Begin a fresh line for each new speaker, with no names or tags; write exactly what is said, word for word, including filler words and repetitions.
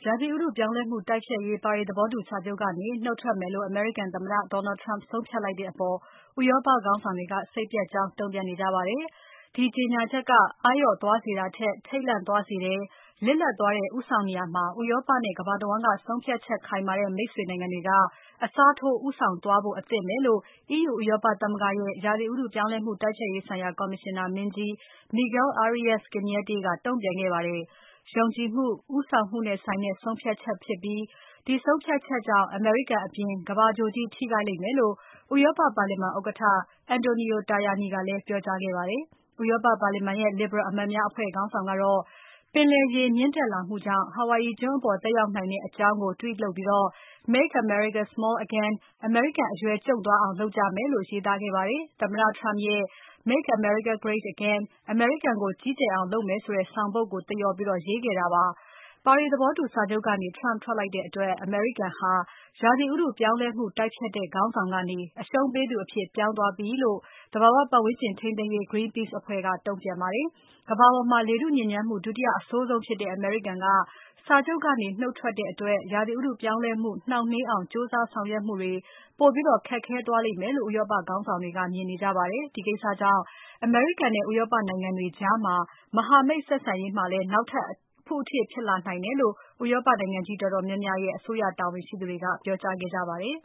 ရာသီဥတုပြောင်းလဲမှုတိုက်ဖျက်ရေးပါရီသဘောတူစာချုပ်ကနေနုတ်ထွက်မယ်လို့အမေရိကန်သမ္မတ Donald Trump ဆုံးဖြတ်လိုက်တဲ့အပေါ် ဥရောပခေါင်းဆောင်တွေက စိတ်ပျက်ကြောင်းတုံ့ပြန်နေကြပါတယ်။ ဒီကြေညာချက်က အားလျော့သွားစေတာထက် ထိတ်လန့်သွားစေတယ်။ လစ်လပ်သွားတဲ့ဦးဆောင်နေရာမှာ ဥရောပနဲ့ကမ္ဘာတဝန်းက ဆုံးဖြတ်ချက်ခိုင်မာတဲ့မိတ်ဆွေနိုင်ငံတွေက အစားထိုးဦးဆောင်သွားဖို့အသင့်ပဲလို့ EU ဥရောပသမဂ္ဂရဲ့ ရာသီဥတုပြောင်းလဲမှုတိုက်ဖျက်ရေးဆိုင်ရာကော်မရှင်နာမင်းကြီး Miguel Arias Cañete ကတုံ့ပြန်ခဲ့ပါတယ်။ ယုံကြည်မှု၊ ဦးဆောင်မှုနဲ့ဆိုင်တဲ့ဆုံးဖြတ်ချက်ဖြစ်ပြီး ဒီဆုံးဖြတ်ချက်ကြောင့် အမေရိကန်အပြင် ကမ္ဘာဂြိုလ်ကြီးထိခိုက်လိမ့်မယ်လို့ ဥရောပပါလီမာန်ဥက္ကဋ္ဌ Antonio Tajani ကလည်းပြောကြားခဲ့ပါတယ်။ ဥရောပပါလီမာန်ရဲ့ Liberal အမတ်များအဖွဲ့ခေါင်းဆောင်ကတော့ ပင်လယ်ရေမြင့်တက်လာမှုကြောင့် Hawaii ကျွန်းအပေါ်သက်ရောက်နိုင်တဲ့အကြောင်း Tweet လုပ်ပြီး Make America Small Again အမေရိကန်အရွယ်ကျုံ့သွားအောင်လုပ်ကြမယ်လို့ ရေးသားခဲ့ပါတယ်။ သမ္မတ Trump ရဲ့ Make America Great Again အမေရိကန်ကိုကြီးကျယ်အောင်လုပ်မယ်ဆိုတဲ့ဆောင်ပုဒ်ကိုသရော်ပြီးရေးခဲ့တာပါ။ ပါရီသဘောတူစာချုပ်ကနေ Trump ထွက်လိုက်တဲ့အတွက် အမေရိကန်ဟာ ရာသီဥတုပြောင်းလဲမှုတိုက်ဖျက်တဲ့ခေါင်းဆောင်ကနေ အရှုံးပေးသူအဖြစ်ပြောင်းသွားပြီလို့ သဘာဝပတ်ဝန်းကျင်ထိန်းသိမ်းရေး Greenpeace အဖွဲ့က တုံ့ပြန်ပါတယ်။ ကမ္ဘာပေါ်မှာ လေထုညစ်ညမ်းမှု ဒုတိယအဆိုးဆုံးဖြစ်တဲ့ အမေရိကန်က စာချုပ်ကနေနုတ်ထွက်တဲ့အတွက် ရာသီဥတုပြောင်းလဲမှုနှောင့်နှေးအောင်ကြိုးစားဆောင်ရွက်မှုတွေ ပိုပြီးခက်ခဲသွားလိမ့်မယ်လို့ ဥရောပခေါင်းဆောင်တွေက မြင်နေကြပါတယ်။ ဒီကိစ္စကြောင့် အမေရိကန်နဲ့ ဥရောပနိုင်ငံတွေကြား မဟာမိတ်ဆက်ဆံရေးမှာလည်း နောက်ထပ်အဖုအထစ်ဖြစ်လာနိုင်တယ်လို့ ဥရောပနိုင်ငံကြီးတော်တော်များများရဲ့ အစိုးရတာဝန်ရှိသူတွေက ပြောကြားခဲ့ကြပါတယ်။